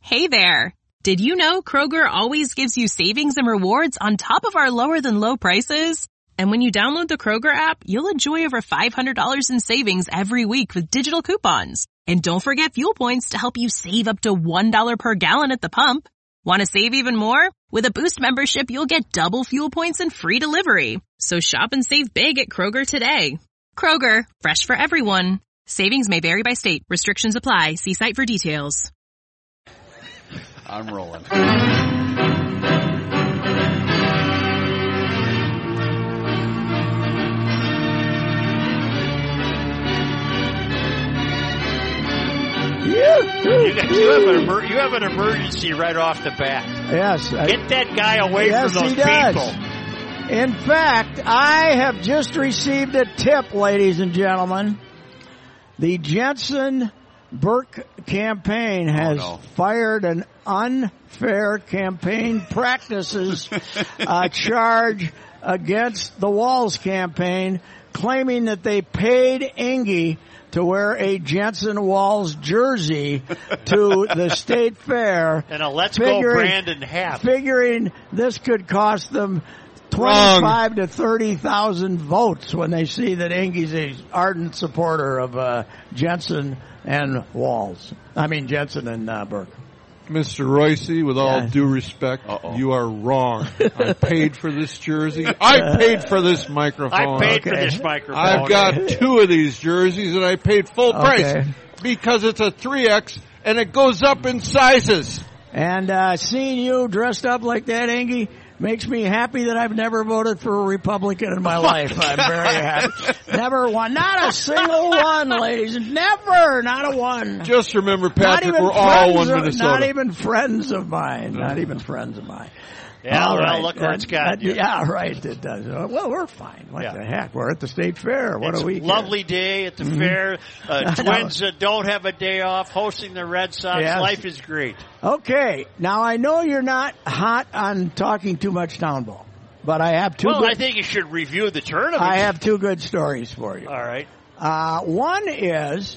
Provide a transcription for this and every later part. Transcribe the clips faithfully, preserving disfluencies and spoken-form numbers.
Hey there. Did you know Kroger always gives you savings and rewards on top of our lower than low prices? And when you download the Kroger app, you'll enjoy over five hundred dollars in savings every week with digital coupons. And don't forget fuel points to help you save up to one dollar per gallon at the pump. Want to save even more? With a Boost membership, you'll get double fuel points and free delivery. So shop and save big at Kroger today. Kroger, fresh for everyone. Savings may vary by state. Restrictions apply. See site for details. I'm rolling. You, got, you, have an emer- you have an emergency right off the bat. Yes. I, Get that guy away yes, from those he does. people. In fact, I have just received a tip, ladies and gentlemen. The Jensen Burke campaign has oh, no. fired an unfair campaign practices uh, charge against the Walz campaign, claiming that they paid Ingy to wear a Jensen Walz jersey to the state fair. And a Let's Go Brandon hat. Figuring this could cost them twenty-five to thirty thousand votes when they see that Ingy's an ardent supporter of uh, Jensen and Walz. I mean Jensen and uh, Burke. Mister Royce, with all Yeah. due respect, Uh-oh. you are wrong. I paid for this jersey. I paid for this microphone. I paid Okay. for this microphone. I've got two of these jerseys, and I paid full price Okay. because it's a three X, and it goes up in sizes. And uh, seeing you dressed up like that, Ingy, makes me happy that I've never voted for a Republican in my life. I'm very happy. Never one. Not a single one, ladies. Never. Not a one. Just remember, Not Patrick, even we're all friends one of- Minnesota. Not even friends of mine. Not even friends of mine. Yeah, All well, right. look where it's Uh, got you. Yeah, right. It does. Uh, Well, we're fine. What Yeah. the heck? We're at the state fair. What It's do we a care? lovely day at the Mm-hmm. fair. Uh, I know. Twins uh, don't have a day off, hosting the Red Sox. Yes. Life is great. Okay. Now, I know you're not hot on talking too much town ball, but I have two Well, good, I think you should review the tournament. I have two good stories for you. All right. Uh, one is,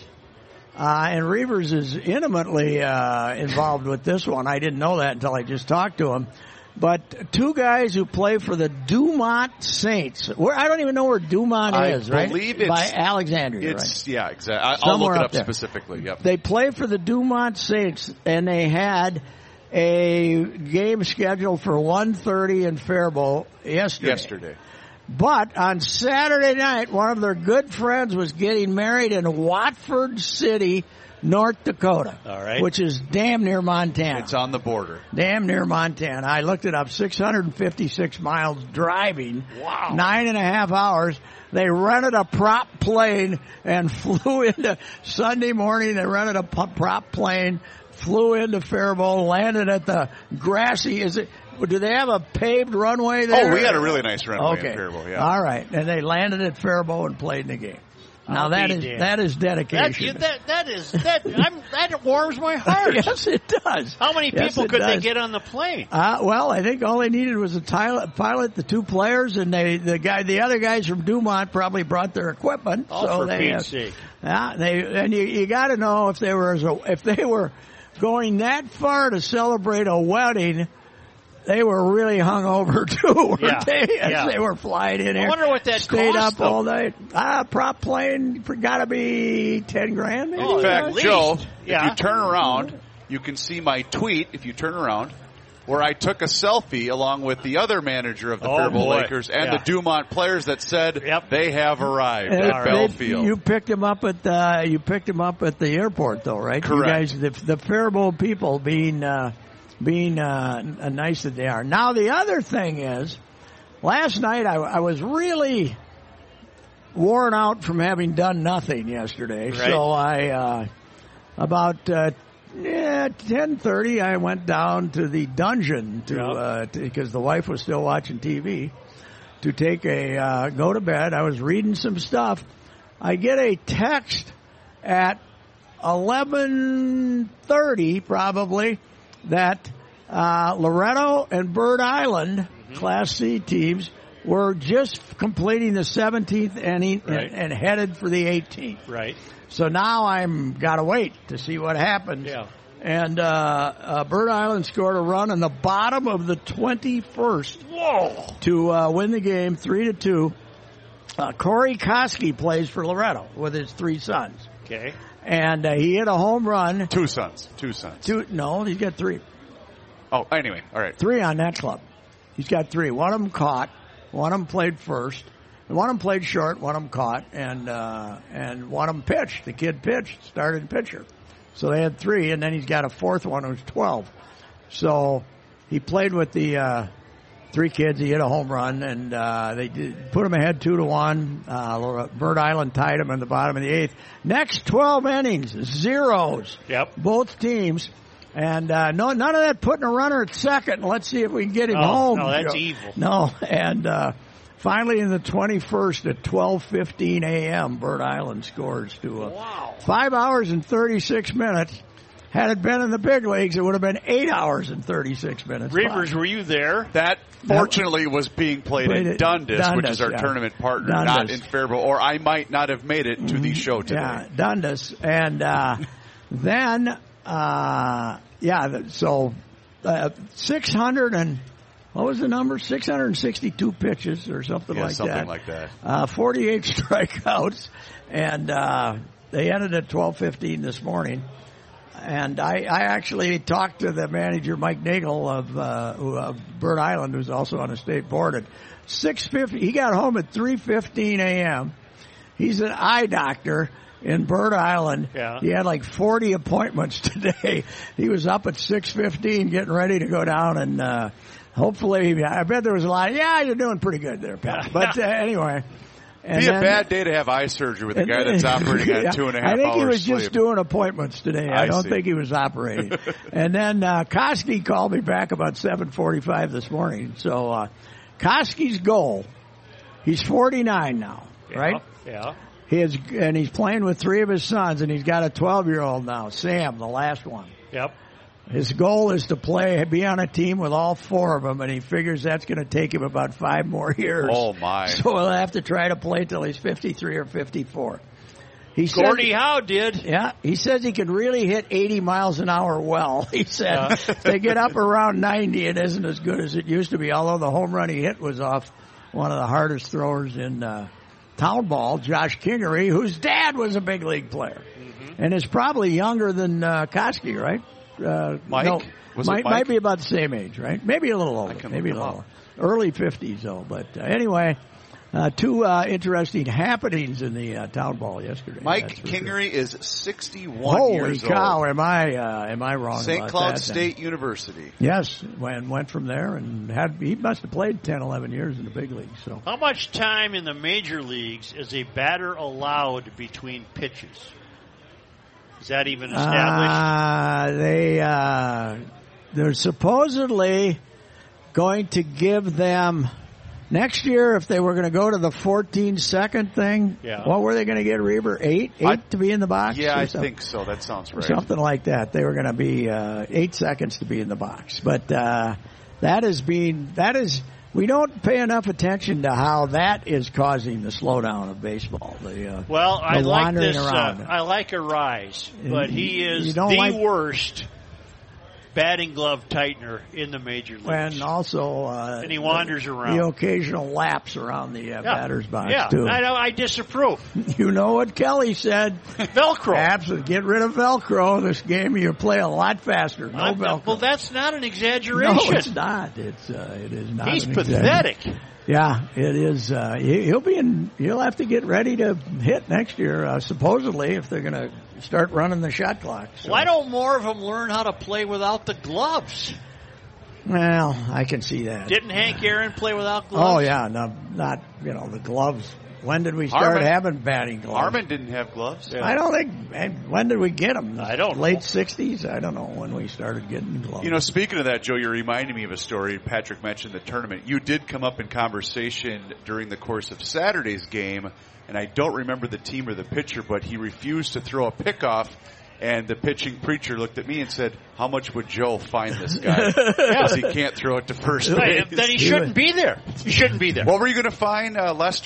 uh, and Reavers is intimately uh, involved with this one. I didn't know that until I just talked to him. But two guys who play for the Dumont Saints. Where I don't even know where Dumont I is, right? believe it's- By Alexandria, right? It's yeah, exactly. I'll Somewhere look it up up there. specifically. Yep. They play for the Dumont Saints, and they had a game scheduled for one thirty in Faribault yesterday. Yesterday. But on Saturday night, one of their good friends was getting married in Watford City, North Dakota. All right. Which is damn near Montana. It's on the border. Damn near Montana. I looked it up, six hundred fifty-six miles driving. Wow. Nine and a half hours. They rented a prop plane and flew into Sunday morning. They rented a pu- prop plane, flew into Faribault, landed at the grassy, is it, do they have a paved runway there? Oh, we had a really nice runway Okay. in Faribault, yeah. All right. And they landed at Faribault and played in the game. Now I'll that be is, damned. that is That, dedication. that, that is, that, I'm, that warms my heart. Yes, it does. How many Yes, people it could they does. get on the plane? Uh, well, I think all they needed was a pilot, pilot, the two players, and they, the guy, the other guys from Dumont probably brought their equipment. Oh, so for they, Pete's sake. Yeah, they, and you, you got to know if they were, if they were going that far to celebrate a wedding, they were really hungover too, weren't Yeah, they? As yeah. they were flying in I here. wonder what that stayed cost up them. all night. Ah, prop plane got to be ten grand. Maybe. Oh, In at fact, least. Joe, Yeah. if you turn around, you can see my tweet, if you turn around, where I took a selfie along with the other manager of the Oh, Faribault boy. Lakers and Yeah. the Dumont players that said Yep. they have arrived And at they- Bell Field. You picked him up at the you picked him up at the airport, though, right? Correct. You guys, the, the Faribault people being uh, being uh, nice that they are. Now the other thing is, last night I, I was really worn out from having done nothing yesterday, Right. so I uh, about. Uh, Yeah, ten thirty. I went down to the dungeon to Yeah. uh, because the wife was still watching T V. To take a uh, go to bed. I was reading some stuff. I get a text at eleven thirty, probably, that uh, Loretto and Bird Island Mm-hmm. Class C teams were just completing the seventeenth inning Right. and, and headed for the eighteenth. Right. So now I'm got to wait to see what happens. Yeah. And uh, uh, Bird Island scored a run in the bottom of the twenty-first Whoa. to uh, win the game three to two. Uh, Corey Koski plays for Loretto with his three sons. Okay. And uh, he hit a home run. Two sons. Two sons. Two, no, he's got three. Oh, anyway, all right. Three on that club. He's got three. One of them caught. One of them played first. One of them played short. One of them caught. And uh, and one of them pitched. The kid pitched, started pitcher. So they had three, and then he's got a fourth one who's twelve. So he played with the uh, three kids. He hit a home run, and uh, they did, put him ahead two to one. Uh, Bird Island tied him in the bottom of the eighth. Next twelve innings, zeros. Yep. Both teams. And uh, no, none of that putting a runner at second. Let's see if we can get him oh, home. No, that's you know. evil. No, and uh, finally in the twenty-first at twelve fifteen a.m., Bird Island scores to a wow. five hours and thirty-six minutes. Had it been in the big leagues, it would have been eight hours and thirty-six minutes. Reavers, were you there? That, fortunately, was being played, played in at Dundas, Dundas, which is our yeah. tournament partner, Dundas. not in Faribault, or I might not have made it to the show today. Yeah, Dundas. And uh, then, uh, yeah, so uh, six hundred and, what was the number? six hundred sixty-two pitches or something yeah, like something that. like that. Uh, forty-eight strikeouts. And uh, they ended at twelve fifteen this morning. And I, I actually talked to the manager, Mike Nagel of uh, who, uh, Bird Island, who's also on the state board. At six fifty, he got home at three fifteen a.m. He's an eye doctor in Bird Island. Yeah. He had like forty appointments today. He was up at six fifteen, getting ready to go down, and uh, hopefully, I bet there was a lot of, yeah, you're doing pretty good there, Pat. But uh, anyway. It'd be then, a bad day to have eye surgery with a guy that's operating on two and a half hours I think he was sleep. just doing appointments today. I, I don't see. think he was operating. And then uh, Koski called me back about seven forty-five this morning. So uh, Koski's goal, he's forty-nine now, Yeah, right? Yeah. He is, and he's playing with three of his sons, and he's got a twelve-year-old now, Sam, the last one. Yep. His goal is to play, be on a team with all four of them, and he figures that's going to take him about five more years. Oh, my. So he'll have to try to play till he's fifty-three or fifty-four. He Gordie says, Howe did. yeah, he says he can really hit eighty miles an hour well. He said Yeah. if they get up around ninety, it isn't as good as it used to be, although the home run he hit was off one of the hardest throwers in uh, town ball, Josh Kingery, whose dad was a big league player. Mm-hmm. And is probably younger than uh, Koski, right? Uh, Mike? No, Was it might, Mike? might be about the same age, right? Maybe a little older. can Maybe a look him little early fifties, though. But uh, anyway, uh, two uh, interesting happenings in the uh, town ball yesterday. Mike that's for Kingery is sixty-one Holy years cow! old. Am I uh, am I wrong? Saint about Cloud that, State University. Then? Yes, went went from there and had he must have played ten, eleven years in the big league. So How much time in the major leagues is a batter allowed between pitches? Is that even established? Uh, they, uh, they're supposedly going to give them next year if they were going to go to the fourteen second thing. Yeah. What were they going to get, Reber? Eight? Eight I- to be in the box? Yeah, or I something? think so. That sounds right. Something like that. They were going to be, uh, eight seconds to be in the box. But, uh, that is being, that is, we don't pay enough attention to how that is causing the slowdown of baseball. The, uh, Well, I the like wandering this. around. Uh, I like Arise, but he You is don't the like- worst batting glove tightener in the major leagues. And also, uh, And he wanders the, around. the occasional lapse around the uh, Yeah. batter's box yeah, too. I, know, I disapprove. You know what Kelly said? Velcro. Absolutely, get rid of Velcro. This game you play a lot faster. No I'm- Velcro. Well, that's not an no, exaggeration. it's not. It's uh, it is not. He's an pathetic. exaggeration. Yeah, it is. Uh, he- he'll be in. He'll have to get ready to hit next year, uh, supposedly, if they're going to start running the shot clock. So. Why don't more of them learn how to play without the gloves? Well, I can see that. Didn't Hank Aaron play without gloves? Oh yeah, no, not you know the gloves. When did we start Harmon- having batting gloves? Harmon didn't have gloves. I don't think. and When did we get them? I don't know. Late sixties. I don't know when we started getting gloves. You know, speaking of that, Joe, you're reminding me of a story. Patrick mentioned the tournament. You did come up in conversation during the course of Saturday's game, and I don't remember the team or the pitcher, but he refused to throw a pickoff, and the pitching preacher looked at me and said, how much would Joe fine this guy? Because he can't throw it to first Right, base. then he shouldn't be there. He shouldn't be there. What were you going to fine uh, Lester?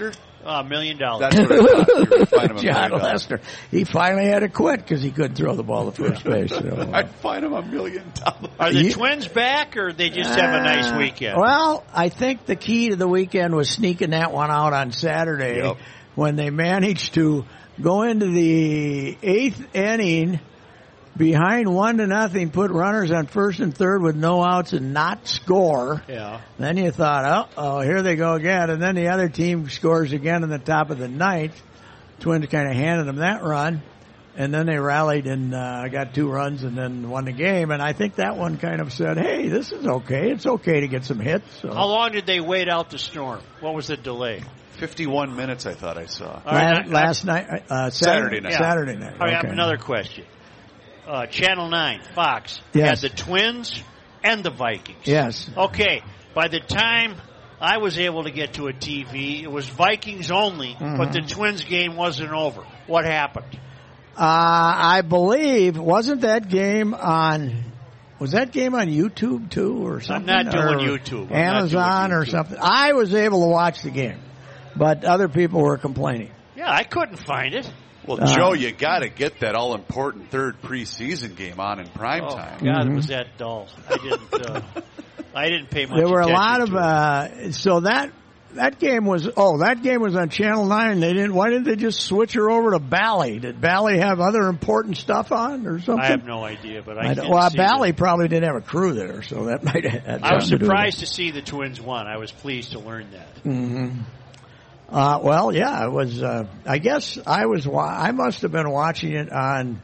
A million dollars. That's what I thought. You were fine him a John million dollars. Lester. He finally had to quit because he couldn't throw the ball to first base. So, uh, I'd fine him a million dollars. Are the You- Twins back, or they just have a nice Uh, weekend? Well, I think the key to the weekend was sneaking that one out on Saturday Yep. when they managed to go into the eighth inning behind one to nothing, put runners on first and third with no outs and not score. Yeah. Then you thought, oh, oh, here they go again. And then the other team scores again in the top of the ninth. Twins kind of handed them that run. And then they rallied and uh, got two runs and then won the game. And I think that one kind of said, hey, this is okay. It's okay to get some hits. So. How long did they wait out the storm? What was the delay? fifty-one minutes, I thought I saw. All right, last, last night, uh, Saturday, Saturday night. Yeah. Saturday night. All right, I okay. have another question. Uh, Channel nine, Fox, Yes. had the Twins and the Vikings. Yes. Okay, by the time I was able to get to a T V, it was Vikings only, Mm-hmm. but the Twins game wasn't over. What happened? Uh, I believe, wasn't that game on, was that game on YouTube too or something? not doing Or YouTube. I'm not Amazon doing or YouTube. something. I was able to watch the game, but other people were complaining. Yeah, I couldn't find it. Well, Uh, Joe, you got to get that all-important third preseason game on in prime Oh, time. God, it was that dull. I didn't. Uh, I didn't pay much. There were a lot attention of, to it. uh, so that, that game was, oh, that game was on Channel nine. They didn't, why didn't they just switch her over to Bally? Did Bally have other important stuff on or something? I have no idea, but I, I did don't- well, see Bally that. probably didn't have a crew there, so that might have had I was something to do with it. surprised to see the Twins won. I was pleased to learn that. Mm-hmm. Uh, well, yeah, it was, uh, I guess I was, wa- I must have been watching it on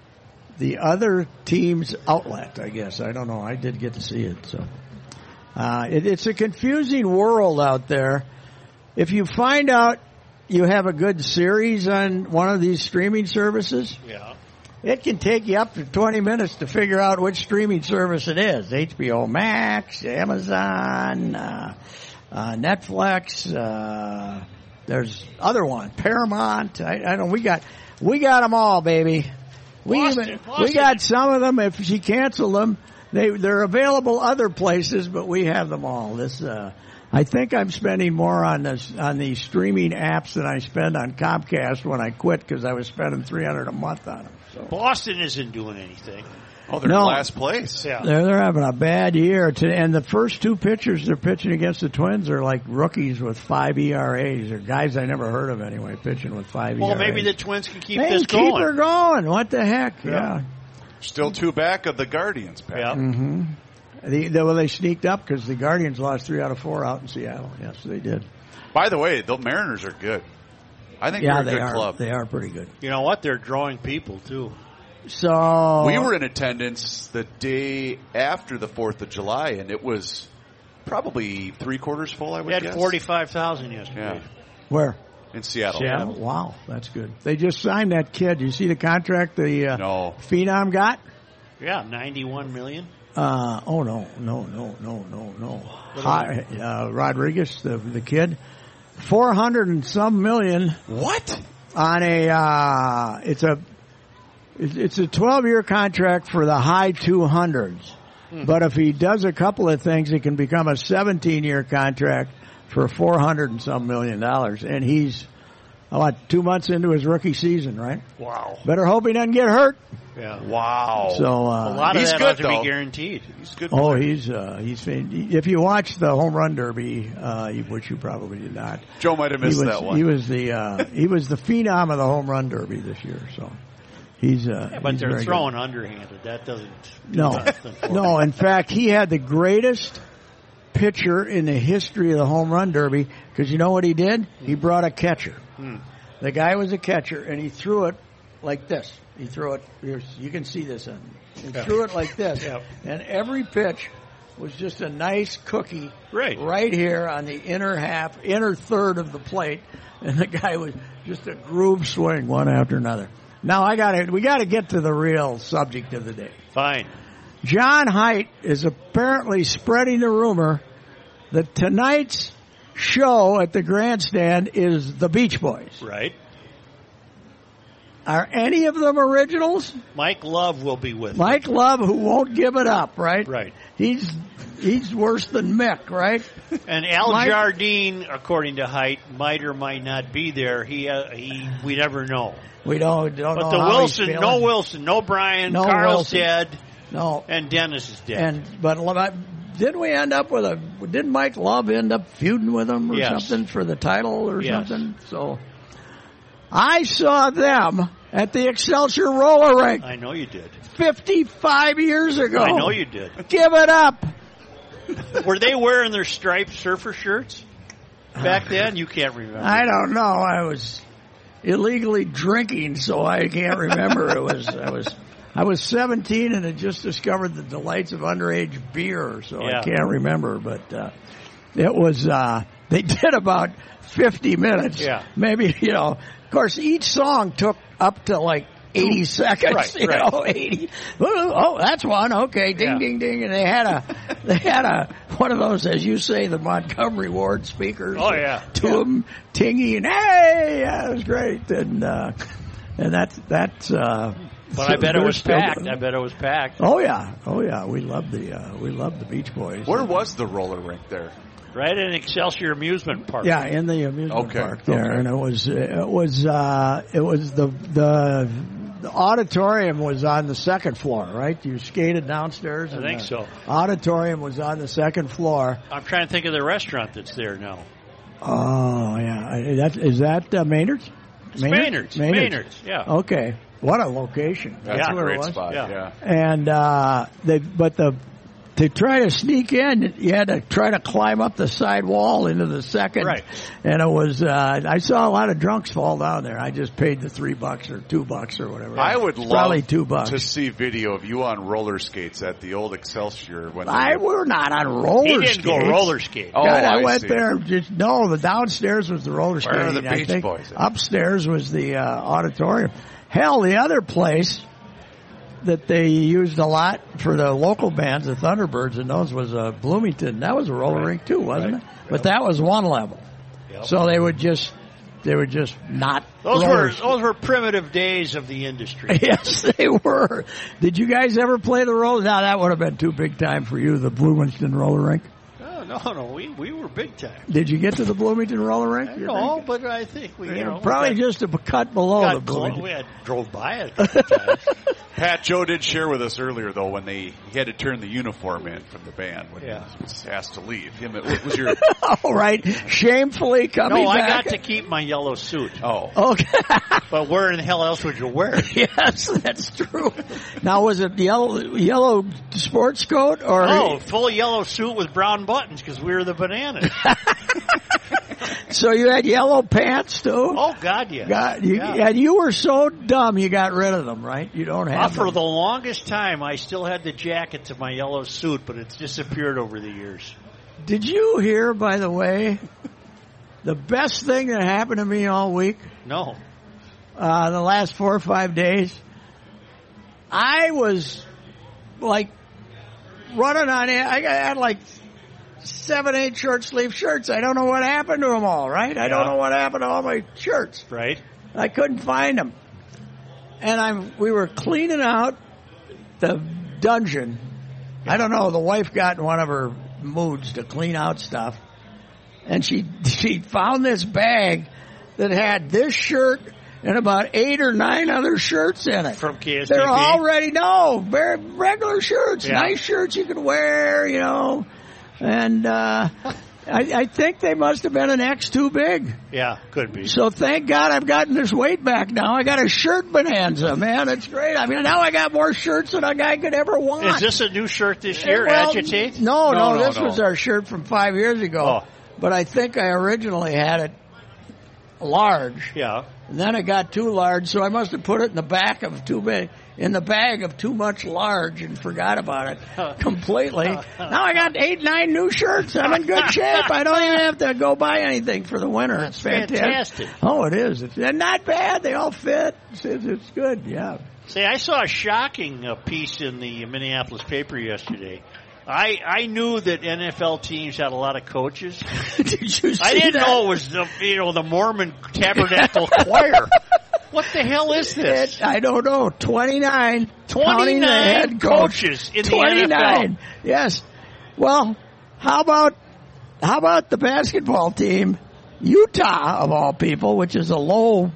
the other team's outlet, I guess. I don't know. I did get to see it, so. Uh, it, it's a confusing world out there. If you find out you have a good series on one of these streaming services, Yeah. it can take you up to twenty minutes to figure out which streaming service it is. H B O Max, Amazon, uh, uh, Netflix, uh, there's other one, Paramount. I, I don't, we got, we got them all, baby. We Boston, even, Boston. we got some of them. If she canceled them, they, they're available other places, but we have them all. This, uh, I think I'm spending more on this, on these streaming apps than I spend on Comcast when I quit because I was spending three hundred a month on them. So. Boston isn't doing anything. Oh, they're No. in last place. Yeah. They're, they're having a bad year. To, and the first two pitchers they're pitching against the Twins are like rookies with five E R As. They're guys I never heard of anyway, pitching with five E R As. Well, maybe the Twins can keep they this can keep going. her going. What the heck? Yeah. Yeah. Still two back of the Guardians, Pat. Yeah. Mm-hmm. The, the, well, they sneaked up because the Guardians lost three out of four out in Seattle. Yes, they did. By the way, the Mariners are good. I think Yeah, they're a they good are. club. They are pretty good. You know what? They're drawing people, too. So We were in attendance the day after the fourth of July, and it was probably three quarters full, I would They had guess. forty-five thousand yesterday. Yeah, where? in Seattle. Seattle. Wow, that's good. They just signed that kid. You see the contract the uh, No. Phenom got? Yeah, ninety-one million. Uh, oh no, no, no, no, no, no. Hi, uh, Rodriguez, the the kid, four hundred and some million What? on a. Uh, it's a. It's it's a twelve year contract for the high two hundreds, but if he does a couple of things, it can become a seventeen year contract for four hundred and some million dollars, and he's. What, two months into his rookie season, right? Wow. Better hope he doesn't get hurt. Yeah. Wow. So, A uh, lot of He's that good, ought to though. be guaranteed. He's a good. oh, player. he's, uh, he's, if you watch the home run derby, uh, which you probably did not. Joe might have He missed was, that one. he was the, uh, he was the phenom of the home run derby this year, so. He's, uh, Yeah, but he's they're very throwing underhanded. That doesn't. good. No, nothing for no, them. in fact, he had the greatest pitcher in the history of the home run derby, because you know what he did? He brought a catcher. Hmm. The guy was a catcher, and he threw it like this. He threw it, here's, you can see this on He Yeah. threw it like this. Yeah. And every pitch was just a nice cookie Right. right here on the inner half, inner third of the plate. And the guy was just a groove swing one after another. Now I gotta, we gotta get to the real subject of the day. Fine. John Haidt is apparently spreading the rumor that tonight's show at the grandstand is the Beach Boys. Right. Are any of them originals? Mike Love will be with. Mike Love, who won't give it up, right? Right. he's he's worse than Mick, right? And Al Mike- Jardine, according to Height, might or might not be there. He uh, he we never know. We don't don't But know the how Wilson, he's no feeling. Wilson, no Brian, No Carl's Wilson. dead, No. and Dennis is dead. And but didn't we end up with a? Didn't Mike Love end up feuding with him or Yes. something for the title or Yes. something? So I saw them at the Excelsior roller rink I know you did. fifty-five years ago. I know you did. Give it up. Were they wearing their striped surfer shirts back then? You can't remember. I don't know. I was illegally drinking, so I can't remember. It was I was I was seventeen and had just discovered the delights of underage beer, so Yeah. I can't remember. But uh, it was uh, they did about fifty minutes. Yeah. Maybe, you know. Of course, each song took up to like eighty seconds. Right, you right. know, eighty. Oh, that's one. Okay, ding, Yeah. ding, ding, and they had a they had a one of those, as you say, the Montgomery Ward speakers. Oh, yeah. To Yeah. them, tingy and hey, yeah, it was great, and uh, and that's that's. Uh, But I bet it they're was still packed. doing I it. bet it was packed. Oh yeah, oh yeah, we love the uh, we love the Beach Boys. Where was the roller rink there? Right in Excelsior Amusement Park. Yeah, in the amusement Okay, park there, okay. and it was it was uh, it was the the the auditorium was on the second floor, right? You skated downstairs. I and think the so. Auditorium was on the second floor. I'm trying to think of the restaurant that's there now. Oh yeah, I- that is that uh, Maynard's? It's Maynard's. Maynard's, yeah. Okay, what a location. That's Yeah. a where it great was. spot. Yeah. Yeah. And uh, they, but the to try to sneak in, you had to try to climb up the side wall into the second. Right. And it was, uh, I saw a lot of drunks fall down there. I just paid the three bucks or two bucks or whatever. I would It's love probably two bucks. to see video of you on roller skates at the old Excelsior. When I they- were not on roller He didn't skates. go roller skate. Oh, God, I, I went see. there. Just no. The downstairs was the roller Where are skating. the I Beach think Boys at? upstairs was the uh, auditorium. Hell, the other place that they used a lot for the local bands, the Thunderbirds, and those was uh, Bloomington. That was a roller Right. rink too, wasn't Right. it? But that was one level. Yep. So they would just they would just not. Those roller were skate. those were primitive days of the industry. Yes, they were. Did you guys ever play the roller? No, that would have been too big time for you, the Bloomington roller rink. No, no, no. We we were big time. Did you get to the Bloomington roller rink? I you know, think? but I think we you know Probably we just a cut below got, the got close. Bloomington. We had drove by it a couple times. Pat Joe did share with us earlier, though, when they he had to turn the uniform in from the band when Yeah. he was asked to leave. Him, it was your All right, shamefully coming No, I back. got to keep my yellow suit. oh. Okay. But where in the hell else would you wear it? Yes, that's true. Now, was it yellow yellow sports coat or? Oh, full yellow suit with brown buttons because we were the bananas. So you had yellow pants too? Oh God, yeah. God, you, yeah. and you were so dumb you got rid of them, right? You don't Uh, have for them. the longest time, I still had the jacket to my yellow suit, but it's disappeared over the years. Did you hear, by the way, the best thing that happened to me all week? No. Uh, the last four or five days, I was like running on it. I had like seven, eight short sleeve shirts. I don't know what happened to them all, right? I don't Yeah. know what happened to all my shirts. Right? I couldn't find them. And I'm, we were cleaning out the dungeon. I don't know, the wife got in one of her moods to clean out stuff. And she, she found this bag that had this shirt and about eight or nine other shirts in it. From K S T P? They're already, no, very regular shirts, Yeah. nice shirts you could wear, you know. And, uh, I, I think they must have been an X too big. Yeah, could be. So thank God I've gotten this weight back now. I got a shirt bonanza, man. It's great. I mean, now I got more shirts than a guy could ever want. Is this a new shirt this year, Well, Agitate? No, no, No, no, this no. was our shirt from five years ago. Oh. But I think I originally had it large. Yeah. And then it got too large, so I must have put it in the back of too big, in the bag of too much large and forgot about it completely. Now I got eight, nine new shirts. I'm in good shape. I don't even have to go buy anything for the winter. It's fantastic. fantastic. Oh, it is. It's and not bad. They all fit. It's, it's, it's good. Yeah. See, I saw a shocking uh, piece in the Minneapolis paper yesterday. I I knew that N F L teams had a lot of coaches. Did you see I didn't that? know it was the you know the Mormon Tabernacle Choir. What the hell is this? It, I don't know. twenty-nine. counting the twenty-nine head coach. coaches in the N F L. twenty-nine. Yes. Well, how about how about the basketball team, Utah of all people, which is a low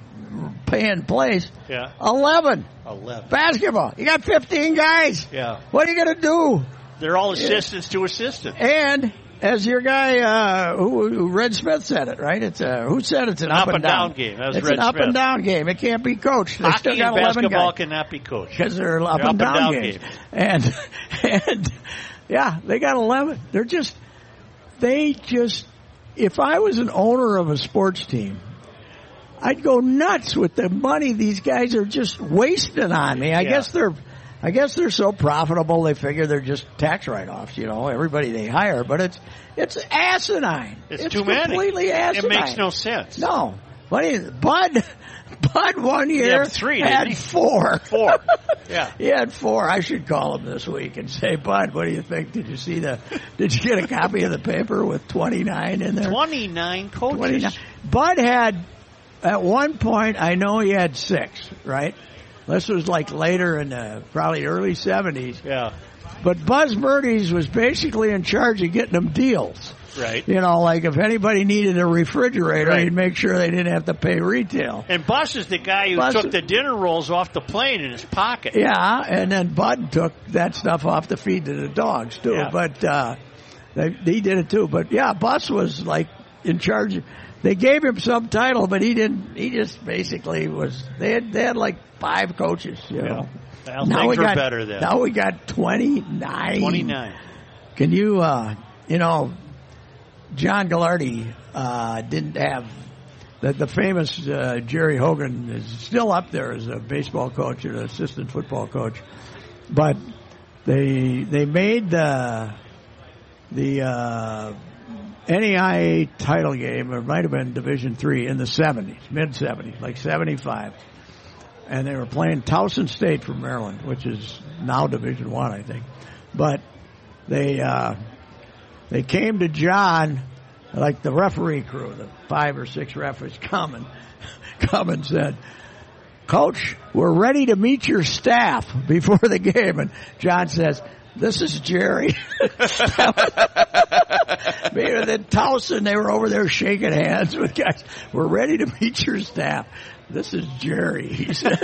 paying place? Yeah. Eleven. Eleven. Basketball. You got fifteen guys. Yeah. What are you going to do? They're all assistants yeah. to assistants. And as your guy, uh, who, who Red Smith said it, right? It's a, who said it's an, an up, up and down, down game? That was it's Red an up Smith. and down game. It can't be coached. They Hockey still got and basketball guys. cannot be coached Because they're up, they're and, up down and down games. games. And, and, yeah, they got eleven. They're just, they just, if I was an owner of a sports team, I'd go nuts with the money these guys are just wasting on me. I yeah. guess they're, I guess they're so profitable they figure they're just tax write-offs, you know, everybody they hire, but it's, it's asinine. It's, it's too many. completely asinine. It makes no sense. No. What is it? Bud, Bud one year yeah, three, had he? four. Four. Yeah. He had four. I should call him this week and say, Bud, what do you think? Did you see the, did you get a copy of the paper with twenty-nine in there? twenty-nine coaches. twenty-nine. Bud had, at one point, I know he had six, right? This was like later in the probably early seventies. Yeah. But Buzz Murdy's was basically in charge of getting them deals. Right. You know, like if anybody needed a refrigerator, right. he'd make sure they didn't have to pay retail. And Bus is the guy who Bus, took the dinner rolls off the plane in his pocket. Yeah, and then Bud took that stuff off to feed to the dogs, too. Yeah. But uh, they, he did it, too. But, yeah, Bus was, like, in charge. They gave him some title, but he didn't. He just basically was. They had, they had like five coaches, you know. Yeah. Well, now things we were got, better then. Now we got twenty-nine. twenty-nine. Can you, uh, you know, John Gallardi uh, didn't have the, the famous uh, Jerry Hogan is still up there as a baseball coach and an assistant football coach, but they they made the the uh, N A I A title game, or it might have been Division Three in the seventies, mid seventies, like seventy-five, and they were playing Towson State from Maryland, which is now Division One, I think, but they. Uh, They came to John, like the referee crew, the five or six referees come and, come and said, Coach, we're ready to meet your staff before the game. And John says, this is Jerry. Maybe then Towson, they were over there shaking hands with guys. We're ready to meet your staff. This is Jerry, he said.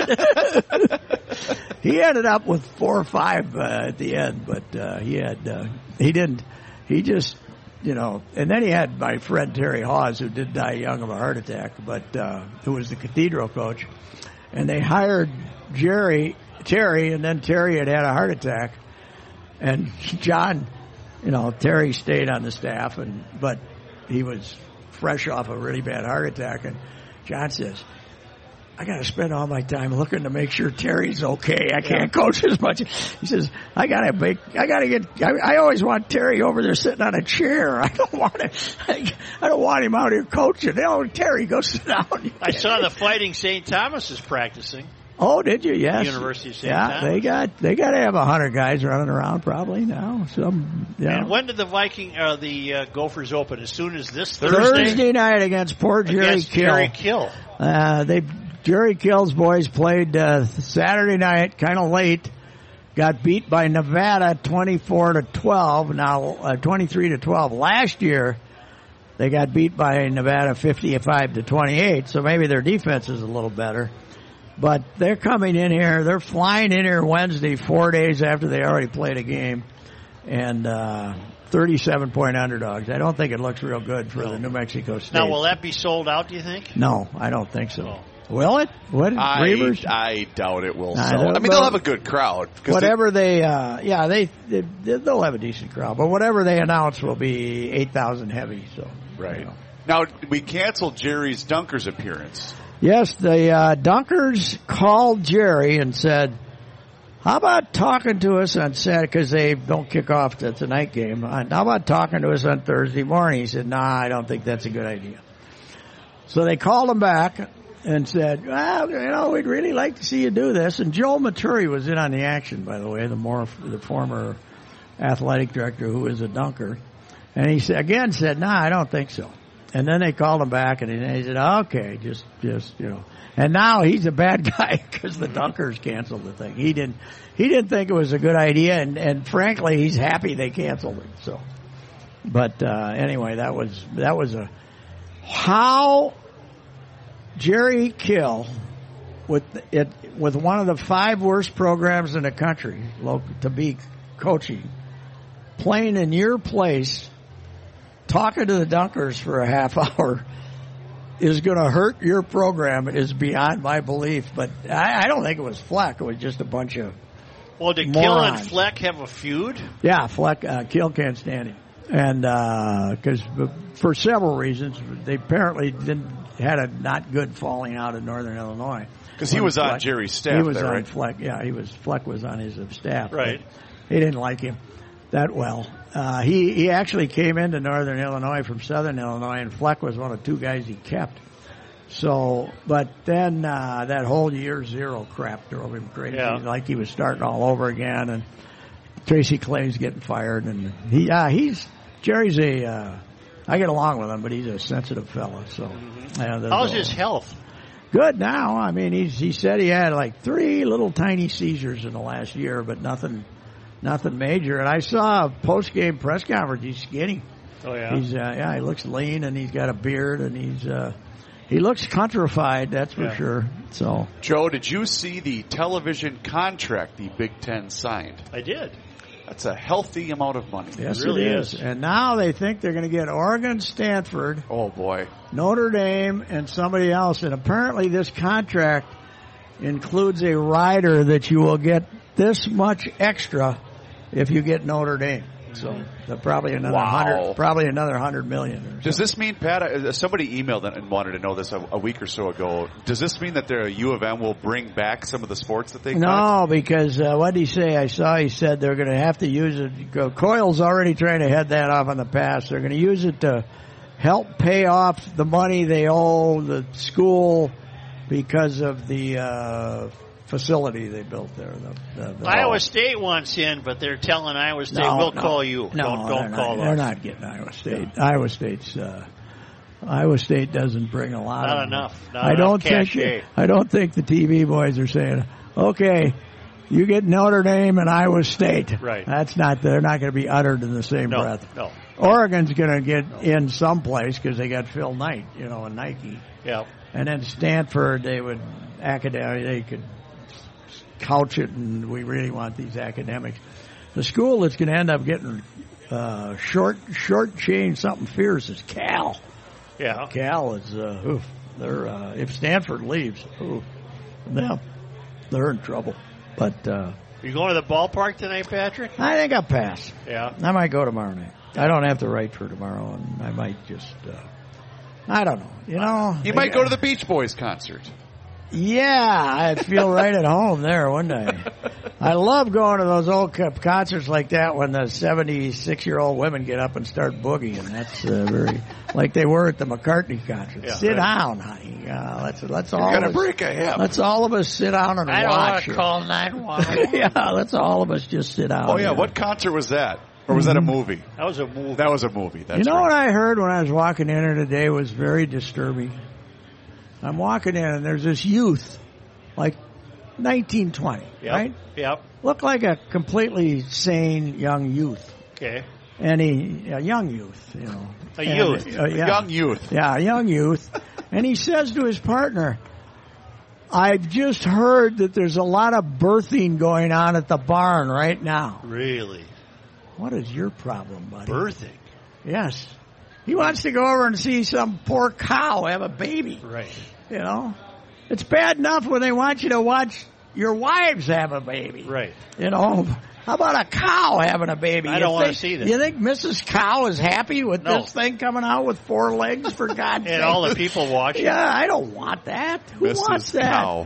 He ended up with four or five uh, at the end, but uh, he had, uh, he didn't. He just, you know, and then he had my friend Terry Hawes, who did die young of a heart attack, but uh, who was the Cathedral coach. And they hired Jerry, Terry, and then Terry had had a heart attack. And John, you know, Terry stayed on the staff, and but he was fresh off a really bad heart attack. And John says, I got to spend all my time looking to make sure Terry's okay. I can't yeah. coach as much. He says, I got to make, I got to get, I, I always want Terry over there sitting on a chair. I don't want to, I, I don't want him out here coaching. Oh, Terry, go sit down. I saw the Fighting Saint Thomas is practicing. Oh, did you? Yes. University of Saint Yeah, Thomas. they got, they got to have a hundred guys running around probably now. Some, you know. And when did the Viking, uh, the uh, Gophers open? As soon as this Thursday? Thursday night against Port Jerry against Kill. Jerry Kill. Uh, they, Jerry Kill's boys played uh, Saturday night, kind of late. Got beat by Nevada twenty-four to twelve. Now uh, twenty-three to twelve. Last year, they got beat by Nevada fifty-five to twenty-eight. So maybe their defense is a little better. But they're coming in here. They're flying in here Wednesday, four days after they already played a game, and uh, thirty-seven point underdogs. I don't think it looks real good for no. the New Mexico State. Now, will that be sold out? Do you think? No, I don't think so. Oh. Will it? What? I, Reavers? I doubt it will I sell. don't I mean, know. they'll have a good crowd. Whatever they, uh, yeah, they, they, they'll have a decent crowd. But whatever they announce will be eight thousand heavy, so. Right. You know. Now, we canceled Jerry's Dunkers appearance. Yes, the, uh, Dunkers called Jerry and said, how about talking to us on Saturday, because they don't kick off the tonight game. How about talking to us on Thursday morning? He said, nah, I don't think that's a good idea. So they called him back and said, well, you know, we'd really like to see you do this. And Joel Maturi was in on the action, by the way, the more the former athletic director who was a Dunker. And he said, again said, nah, I don't think so. And then they called him back, and he said, okay, just, just, you know. And now he's a bad guy because the Dunkers canceled the thing. He didn't, he didn't think it was a good idea, and, and frankly, he's happy they canceled it. So, but uh, anyway, that was that was a how Jerry Kill with it with one of the five worst programs in the country to be coaching, playing in your place, talking to the Dunkers for a half hour. Is going to hurt your program is beyond my belief, but I, I don't think it was Fleck. It was just a bunch of Well, did morons. Kill and Fleck have a feud? Yeah, Fleck, uh, Kill can't stand him. And, uh, cause for several reasons, they apparently didn't, had a not good falling out in Northern Illinois. Cause he was Fleck, on Jerry's staff He was there, on right? Fleck, yeah, he was, Fleck was on his staff. Right. He didn't like him that well. Uh, he, he actually came into Northern Illinois from Southern Illinois, and Fleck was one of two guys he kept. So, but then, uh, that whole year zero crap drove him crazy. Yeah. Like he was starting all over again, and Tracy Clay's getting fired, and he, uh, he's, Jerry's a, uh, I get along with him, but he's a sensitive fella, so. Mm-hmm. Yeah, How's a, his health? Good now. I mean, he's, he said he had like three little tiny seizures in the last year, but nothing, nothing major. And I saw a post-game press conference. He's skinny. Oh, yeah? He's, uh, yeah, he looks lean, and he's got a beard, and he's, uh, he looks countrified, that's for yeah. sure. So, Joe, did you see the television contract the Big Ten signed? I did. That's a healthy amount of money. yes, It really it is. is. And now they think they're going to get Oregon, Stanford, Oh boy. Notre Dame, and somebody else. And apparently this contract includes a rider that you will get this much extra if you get Notre Dame. So they're probably another Wow. hundred, probably another hundred million. Or Does something. this mean, Pat, uh, somebody emailed and wanted to know this a, a week or so ago. Does this mean that the U of M will bring back some of the sports that they cut? No, because uh, what did he say? I saw he said they're going to have to use it. Coyle's already trying to head that off in the past. They're going to use it to help pay off the money they owe the school because of the uh, facility they built there. The, the, the Iowa State wants in, but they're telling Iowa State, No, we'll no. call you. No, don't they're don't not, call They're us. not getting Iowa State. Iowa State's uh, Iowa State doesn't bring a lot. Not of enough. Not I enough don't think. cachet. I don't think the T V boys are saying, "Okay, you get Notre Dame and Iowa State." Right. That's not. They're not going to be uttered in the same No, breath. no. Oregon's going to get in someplace because they got Phil Knight, you know, and Nike, Yeah. and then Stanford. They would academic. They could couch it, and we really want these academics. The school that's going to end up getting uh, short short change something fierce is Cal. Yeah. Cal is uh, oof, they're uh, if Stanford leaves, oof, them they're in trouble. But uh, You going to the ballpark tonight, Patrick? I think I'll pass. Yeah. I might go tomorrow night. I don't have to write for tomorrow, and I might just uh, I don't know. You know, You might go to the Beach Boys concert. Yeah, I'd feel right at home there, wouldn't I? I love going to those old co- concerts like that when the seventy-six-year-old women get up and start boogieing. That's uh, very like they were at the McCartney concert. Yeah, sit right. down, honey. Uh, let's let's all You're of gonna us, break a hip. let's all of us sit down and I don't want watch. to it. call nine one one. Yeah, let's all of us just sit down. Oh yeah, here. what concert was that? Or was that a movie? That was a move. That was a movie. That's You know right. what I heard when I was walking in here today was very disturbing. I'm walking in and there's this youth, like nineteen, twenty, Yep. right? Yep. Looked like a completely sane young youth. Okay. And he, a young youth, you know. A And, youth. uh, yeah. Young youth. Yeah, a young youth. And he says to his partner, I've just heard that there's a lot of birthing going on at the barn right now. Really? What is your problem, buddy? Birthing. Yes. He wants to go over and see some poor cow have a baby. Right. You know? It's bad enough when they want you to watch your wives have a baby. Right. You know? How about a cow having a baby? I You don't wanna think- see that. You think Missus Cow is happy with No. this thing coming out with four legs, for God's sake? And all the people watching. Yeah, I don't want that. Who Missus wants that? Cow.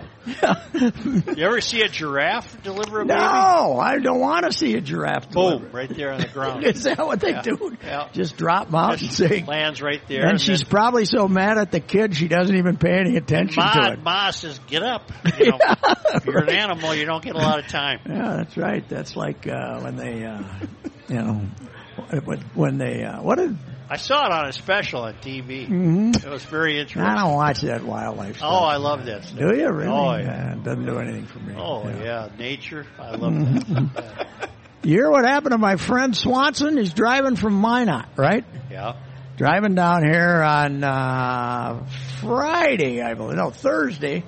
You ever see a giraffe deliver a baby? No, I don't want to see a giraffe Boom, deliver. right there on the ground. Is that what they Yeah. do? Yeah. Just drop them out Just and say. lands right there. And and she's then probably so mad at the kid she doesn't even pay any attention to Ma, it. Ma says, get up. You know, Yeah, if you're an right. animal, you don't get a lot of time. Yeah, that's right. That's like uh, when they, uh, you know, when, when they, uh, what did I saw it on a special on T V. Mm-hmm. It was very interesting. I don't watch that wildlife stuff. Oh, I love that stuff. Do you really? Oh, yeah. yeah. It doesn't do anything for me. Oh, yeah. yeah. Nature. I love that. Yeah. You hear what happened to my friend Swanson? He's driving from Minot, right? Yeah. Driving down here on uh, Friday, I believe. No, Thursday.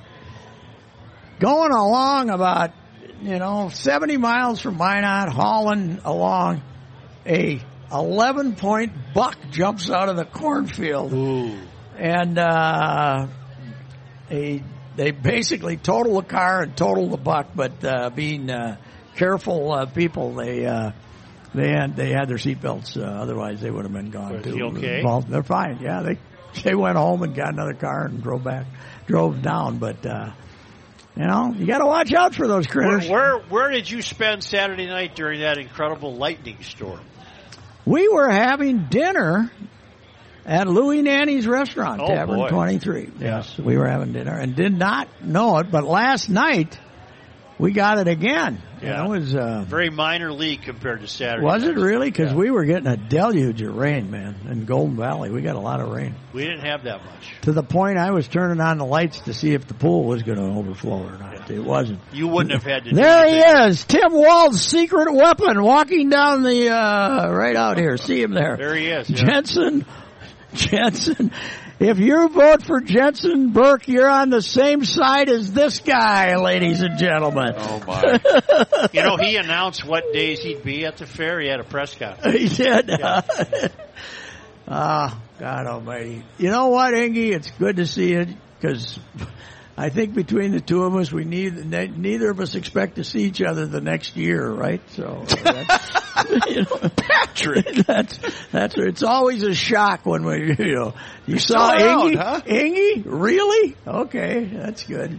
Going along about, you know, seventy miles from Minot, hauling along. A eleven-point buck jumps out of the cornfield. Ooh. And uh, they, they basically total the car and total the buck, but uh, being uh, careful uh, people, they uh, they had they had their seatbelts. Uh, otherwise, they would have been gone Was too. he okay? Well, they're fine. Yeah, they they went home and got another car and drove back, drove down. But uh, you know, you got to watch out for those Where, critters. where where did you spend Saturday night during that incredible lightning storm? We were having dinner at Louie Nanny's restaurant, Oh, Tavern boy. twenty-three. Yes, we were having dinner and did not know it, but last night we got it again. Yeah. It was uh, Very minor league compared to Saturday. was it night. really? Because Yeah. we were getting a deluge of rain, man, in Golden Valley. We got a lot of rain. We didn't have that much. To the point I was turning on the lights to see if the pool was going to overflow or not. It wasn't. You wouldn't have had to. There do he anything. is, Tim Wald's secret weapon, walking down the uh, right out here. See him there. There he is. Yeah. Jensen, Jensen. If you vote for Jensen Burke, you're on the same side as this guy, ladies and gentlemen. Oh my! You know, he announced what days he'd be at the fair. He had a press conference. He did. Yeah. Ah, God Almighty. You know what, Ingy? It's good to see you because I think between the two of us, we need neither of us expect to see each other the next year, right? So, that's, you know, Patrick, that's that's it's always a shock when we, you know, you saw still around, Ingy, huh? Ingy, really? Okay, that's good.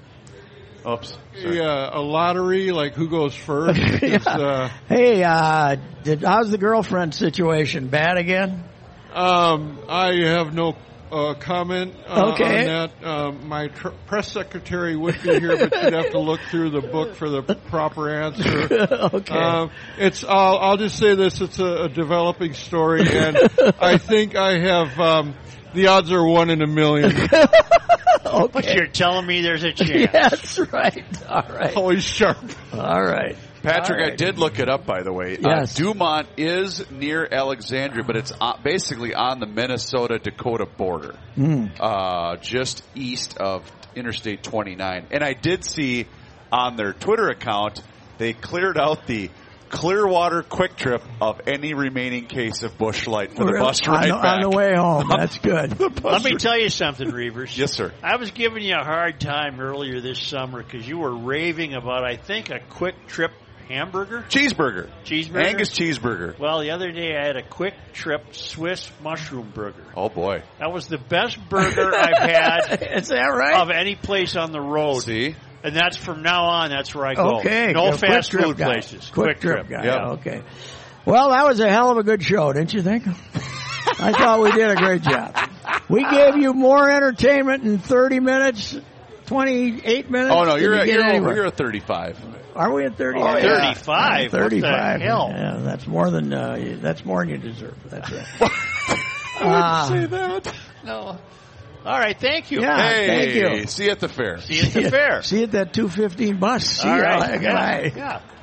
Oops. Sorry. Yeah, a lottery, like who goes first? Because, uh, Hey, uh, did, how's the girlfriend situation? Bad again? um, I have no uh, comment uh, Okay. on that. Um, my tr- press secretary would be here, but you'd have to look through the book for the proper answer. Okay. Um, it's. I'll, I'll just say this: it's a, a developing story, and I think I have. Um, the odds are one in a million. Okay. But you're telling me there's a chance. Yeah, that's right. All right. Always sharp. All right. Patrick, All I right. did look it up, by the way. Yes. Uh, Dumont is near Alexandria, but it's uh, basically on the Minnesota-Dakota border, Mm. uh, just east of Interstate twenty-nine. And I did see on their Twitter account, they cleared out the Clearwater Quick Trip of any remaining case of Busch Light for the Really? bus ride on the, back. on the way home. That's good. Let me tell you something, Reavers. Yes, sir. I was giving you a hard time earlier this summer because you were raving about, I think, a Quick Trip hamburger? Cheeseburger. Cheeseburger? Angus cheeseburger. Well, the other day I had a Quick Trip Swiss mushroom burger. Oh, boy. That was the best burger I've had Is that right? of any place on the road. See? And that's from now on, that's where I go. Okay. No good. fast Quick Trip food guy. places. Quick, trip, guy. Yep. Yeah, okay. Well, that was a hell of a good show, didn't you think? I thought we did a great job. We gave you more entertainment in thirty minutes, twenty-eight minutes. Oh, no, than you're you at, get you're, anywhere. over, you're at thirty-five. Are we at thirty? Oh, yeah. thirty-five? thirty-five. What the hell? Yeah, that's more than uh, that's more than you deserve. That's right. I Uh, wouldn't say that. No. All right, thank you. Yeah. Hey, thank you. see you at the fair. See you at the fair. See you at that two fifteen bus. See All ya. right. Bye. Yeah. yeah.